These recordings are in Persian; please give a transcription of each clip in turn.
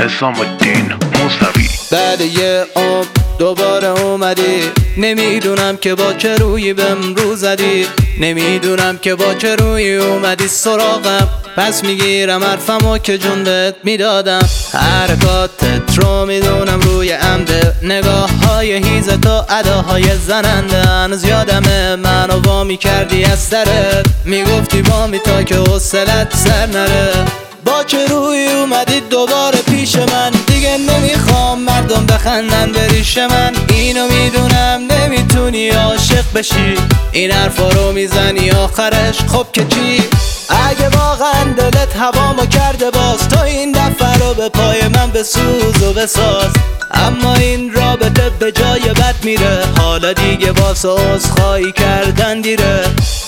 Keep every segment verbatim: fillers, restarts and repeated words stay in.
حسام الدین موسوی. بعد یه عمر دوباره اومدی، نمیدونم که با چه روی بهم رو زدی، نمیدونم که با چه روی اومدی سراغم. پس میگیرم حرفمو که جون بهت میدادم. حرکاتت رو میدونم روی عمده، نگاه های هیزت و اداهای زننده. هنوز یادمه منو وا میکردی از سرت، میگفتی وامی تا که حوصلت سر نره. با چه روی اومدی دوباره پیش من، دیگه نمیخوام مردم بخندن به ریش من. اینو میدونم نمیتونی عاشق بشی، این حرفا رو میزنی آخرش خب که چی؟ اگه واقعا دلت هوامو کرده باز، تا این دفعه رو به پای من بسوز و بساز. اما این رابطه به جای بد میره، حالا دیگه واسه عذرخواهی کردن دیره.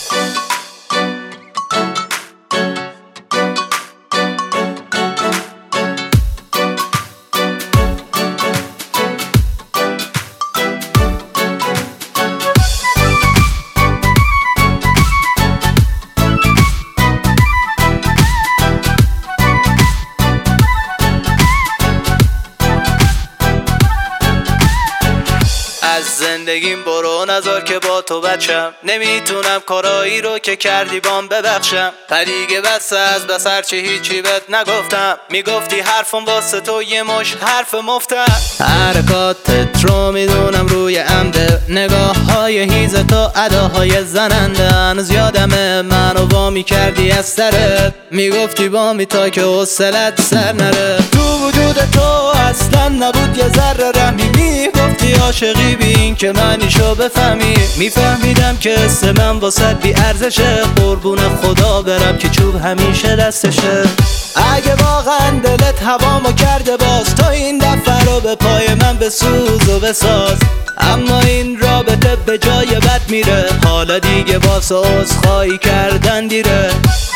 از زندگیم برو نذار که با تو بچم، نمیتونم کارایی رو که کردی بام ببخشم. دیگه بس از بس هرچی هیچی بهت نگفتم، میگفتی حرفم واسه تو یه مش حرف مفتم. حرکاتت رو میدونم روی عمده، نگاه های هیزت و اداهای زننده. هنوز یادمه منو وا میکردی از سرت، میگفتی بامی تا که حوصلت سر نره. تو وجود تو اصلا نبود یه ذره رحمی، میگفتی عاشقی بی این که معنیشو بفهمی. میفهمیدم که اسم من واسه بی ارزشه، قربون خدا برم که چوب همیشه دستشه. اگه واقعا دلت هوامو کرده باز، تا این دفعه رو به پای من بسوز و بساز. اما این رابطه به جای بد میره، حالا دیگه واسه عذرخواهی کردن دیره.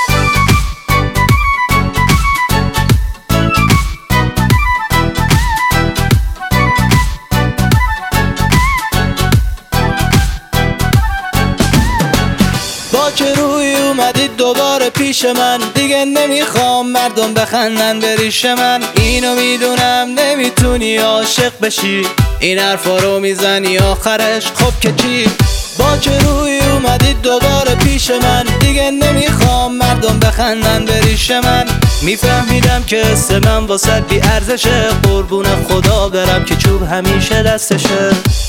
با چه روی اومدی دوباره پیش من، دیگه نمیخوام مردم بخندن به ریش من. اینو میدونم نمیتونی عاشق بشی، این حرفا رو میزنی آخرش خب که چی؟ با چه روی اومدی دوباره پیش من، دیگه نمیخوام مردم بخندن به ریش من. میفهمیدم که اسم من واسه بی ارزشه، قربون خدا برم که چوب همیشه دستشه.